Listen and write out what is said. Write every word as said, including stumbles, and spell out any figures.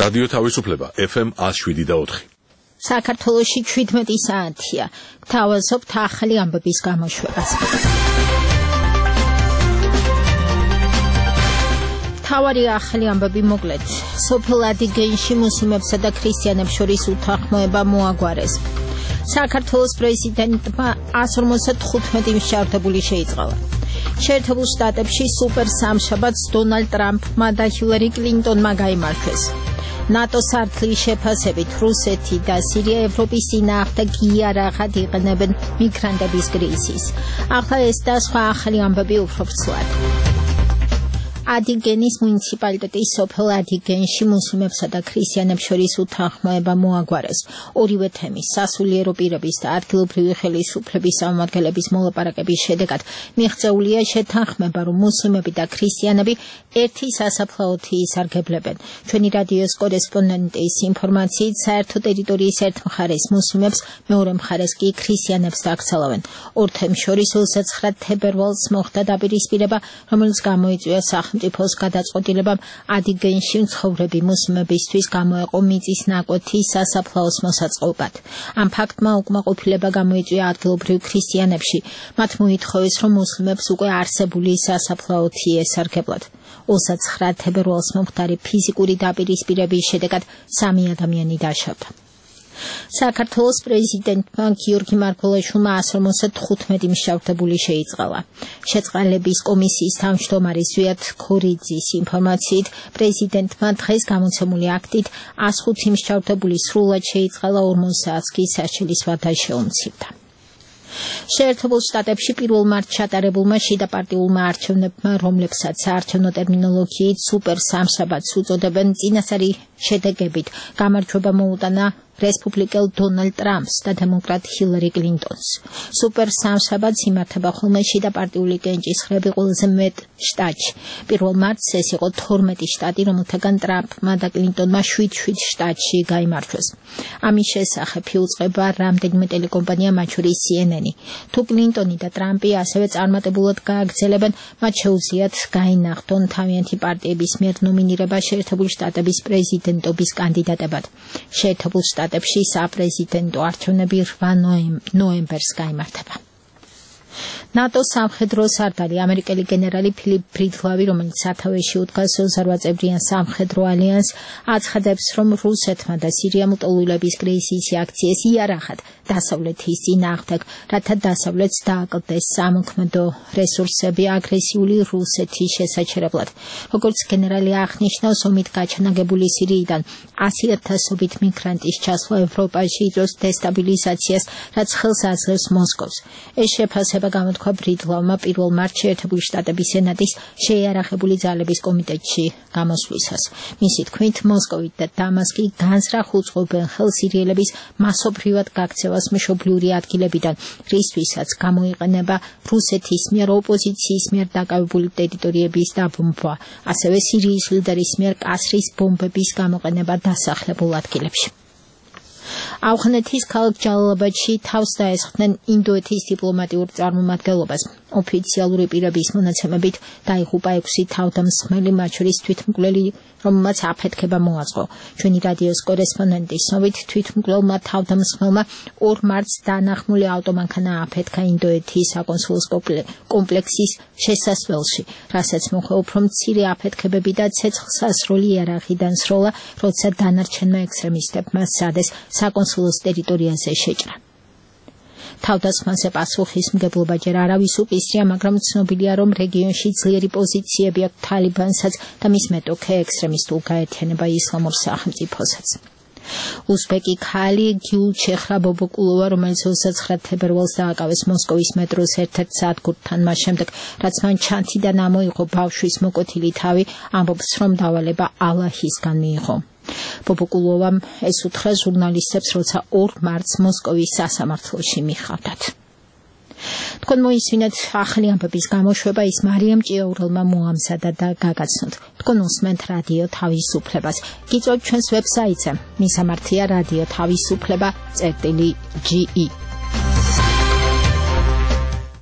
რადიო თავისუფლება F M one oh seven და four. საქართველოში seventeen საათია. გთავაზობთ ახალი ამბების გამოშვებას. თავარი ახალი ამბები მოკლედ. სოფელ ადიგენში მუსლიმებსა და ქრისტიანებს შორის უთანხმოება მოაგვარეს. საქართველოს პრეზიდენტმა one hundred fifty-five მსჯავრდებული შეიწყალა. შეერთებულ შტატებში სუპერ სამშაბათს დონალდ ტრამპმა და ჰილარი კლინტონმა გაიმარჯვეს. ნატოს სართლის შეფასებით რუსეთი და სირია ევროპის წინააღმდეგ იარაღად იყენებენ მიგრანტების კრიზისს. ახლა ეს და სხვა ახალი ამბები უფრო ვრცლად. ადიგენის მუნიციპალიტეტის სოფელ ადიგენში მუსლიმებსა და ქრისტიანებს შორის უთანხმოება მოაგვარეს. ორივე თემის სასულიერო პირების და ადგილობრივი ხელისუფლების წარმომადგენლების მოლაპარაკების შედეგად მიღწეულია შეთანხმება, რომ მუსლიმები და ქრისტიანები ერთი სასაფლაოთი ისარგებლებენ. ჩვენი რადიოს კორესპონდენტის ინფორმაციით, საერთო ტერიტორიის ერთ მხარეს მუსლიმებს, მეორე მხარეს კი ქრისტიანებს დაკრძალავენ. ორ თემს შორის ოცდათხმეტ თებერვალს მოხდა დაპირისპირება, რომელიც გამოიწვია სახელმწიფოს გადაწყვეტილებამ ადიგენში მცხოვრები მუსლიმებისთვის გამოეყო მიწის ნაკვეთი სასაფლაოს მოსაწყობად. ამ ფაქტმა უკმაყოფილება გამოიწვია ადგილობრივ ქრისტიანებში. მათ მოითხოვეს, რომ მუსლიმებს უკვე არსებული სასაფლაოთი ესარგებლად. ოცდათხმეტ თებერვალს მომხდარი ფიზიკური დაპირისპირების შედეგად სამი ადამიანი დაშავდა. საქართველოს პრეზიდენტმა გიორგი მარგველაშვილმა one hundred fifty-five მსჯავრდებული შეიწყალა. შეწყალების კომისიის თავმჯდომარე ზვიად ქორიძის ინფორმაციით, პრეზიდენტმა დღეს გამოცემული აქტით one hundred five მსჯავრდებული სრულად შეიწყალა ორმოცი საათს კი სასჯელის ვადა შეუმცირდა. შეერთებულ შტატებში პირველ მარტს ჩატარებულმა შიდაპარტიულმა არჩევნებმა, რომლებსაც საარჩევნო ტერმინოლოგიით სუპერ სამშაბათს უწოდებენ, წინასწარი შედეგებით გამარჯვება მოუტანა რესპუბლიკელ დონალდ ტრამპს და დემოკრატ ჰილარი კლინტონს. სუპერ სამშაბათს იმართება ხოლმე შიდაპარტიული კენჭისყრები ყველაზე მეტ შტატში. პირველ მარტს ეს იყო თორმეტი შტატი, რომელთაგან ტრამპმა და კლინტონმა შვიდ შვიდ შტატში გაიმარჯვეს. ამის შესახებ იუწყება რამდენიმე ტელეკომპანია, მათ შორის C N N. თუ კლინტონი და ტრამპი ასევე წარმატებულად გააგრძელებენ, მათ შეუძლიათ გაინახდონ თავიანთი პარტიების მიერ ნომინირება შეერთებულ შტატების პრეზიდენტობის კანდიდატებად. შეერთებულ შტატებში საპრეზიდენტო არჩევნები eight ნოემბერს გაიმართება. ნატოს სამხედრო სარდალი ამერიკელი გენერალი ფილიპ ბრიდლავი, რომელიც სათავეში უდგას ოცდაოთხ წევრიან სამხედრო ალიანსს, აცხადებს, რომ რუსეთმა და სირიამ უტოლვილების კრიზისი აქციეს იარაღად დასავლეთის წინააღმდეგ, რათა დასავლეთს დააკლდეს სამოქმედო რესურსები აგრესიული რუსეთის შესაჩერებლად. როგორც გენერალი აღნიშნავს, ომით გაჩანაგებული სირიიდან one hundred ათასობით მიგრანტის ჩასვლა ევროპაში იწვევს დესტაბილიზაციას, რაც ხელს აძლევს მოსკოვს. ეს შეფასება გამოთქვა ბრიდლავმა პირველ მარტს შეერთებული შტატების სენატის შეიარაღებული ძალების კომიტეტში გამოსვლისას. მისი თქმით, მოსკოვი და დამასკი განზრახ უწყობენ ხელს სირიელების მასობრივად გაქცევას მშობლიური ადგილებიდან, რისთვისაც გამოიყენება რუსეთის მიერ ოპოზიციის მიერ დაკავებული ტერიტორიების დაბომბვა, ასევე სირიის ლიდერის მიერ კასრის ბომბების გამოყენება დასახლებულ ადგილებში. ავღანეთის ქალაქ ჯალალაბადში თავს დაესხდნენ ინდოეთის დიპლომატიურ წარმომადგენლობას. ოფიციალური პირების მონაცემებით დაიღუპა ექვსი თავდამსხმელი, მათ შორის თვითმკვლელი, რომელმაც აფეთქება მოაწყო. ჩვენი რადიოს კორესპონდენტის ცნობით, თვითმკვლელმა თავდამსხმელმა ორ მარტს დანახმული ავტომანქანა აფეთქა ინდოეთის საკონსულო კომპლექსის შესასვლელში, რასაც მოჰყვა უფრო მცირე აფეთქებები და ცეცხლსასროლი იარაღიდან სროლა, როცა დანარჩენმა ექსტრემისტებმა სცადეს საკონსულოს ტერიტორიაზე შეჭრა. თავდასხმაზე პასუხისმგებლობა ჯერ არავის უპისრია, მაგრამ ცნობილია, რომ რეგიონში ძლიერი პოზიციები აქვს თალიბანსაც და მის მეტოქე ექსტრემისტულ გაერთიანება ისლამურ სახელმწიფოსაც. უზბეკი ქალი გიულჩეხრა ბობოკულოვა, რომელიც ოცდათხმეტ თებერვალს დააკავეს მოსკოვის მეტროს ერთ-ერთ სადგურთან, მას შემდეგ, რაც მან ჩანთიდან ამოიღო ბავშვის მოკვეთილი თავი, ამბობს, რომ დავალება ალაჰისგან მიიღო. ბობოკულოვამ ეს უთხრა ჟურნალისტებს, როცა ორ მარტს მოსკოვის სასამართლოში მიხავდათ. თქვენ მოისმინეთ ახალი ამბების გამოშვება, ის მარიამ ჭიაურელმა მოამზადა და გაგაცნოთ. თქვენ უსმენთ რადიო თავისუფლებას. გიწევთ ჩვენს ვებსაიტზე, მისამართია რადიო თავისუფლება წერტილი G E.